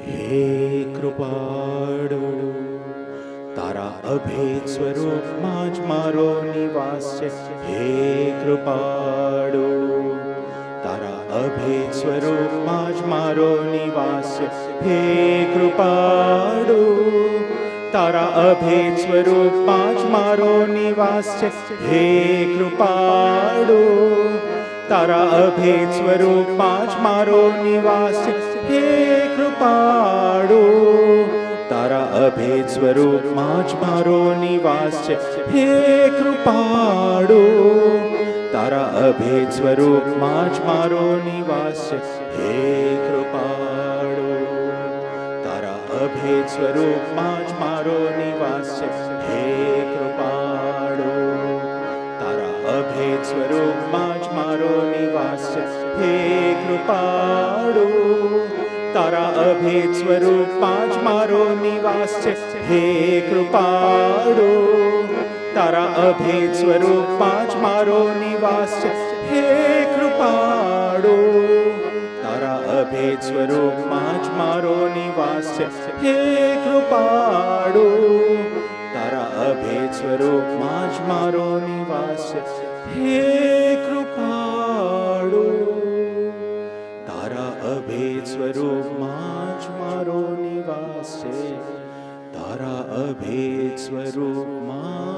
હે કૃપાળુ, તારા અભેદ સ્વરૂપમાં જ મારો નિવાસ છે. હે કૃપાળુ, તારા અભેદ સ્વરૂપમાં જ મારો નિવાસ છે. હે કૃપાળુ, તારા અભેદ સ્વરૂપમાં જ મારો નિવાસ છે. હે કૃપાળુ, તારા અભેદ સ્વરૂપમાં જ મારો નિવાસ છે. હે કૃપાળુ, તારા અભેદ સ્વરૂપમાં જ મારો નિવાસ છે. હે કૃપાળુ, તારા અભેદ સ્વરૂપમાં જ મારો નિવાસ છે. હે કૃપાળુ, તારા અભેદ સ્વરૂપમાં જ મારો નિવાસ છે. હે કૃપાળુ, તારા અભેદ સ્વરૂપમાં જ મારો નિવાસ છે. હે કૃપાળુ, તારા અભેદ સ્વરૂપમાં જ મારો નિવાસ છે. હે કૃપાળુ, તારા અભેદ સ્વરૂપમાં જ મારો નિવાસ છે. હે કૃપાળુ, તારા અભેદ સ્વરૂપમાં જ મારો નિવાસ છે. હે કૃપાળુ, તારા અભેદ સ્વરૂપમાં જ મારો નિવાસ છે. હે કૃપાળુ, તારા અભેદ સ્વરૂપમાં જ મારો નિવાસ છે. તારા અભેદ સ્વરૂપમાં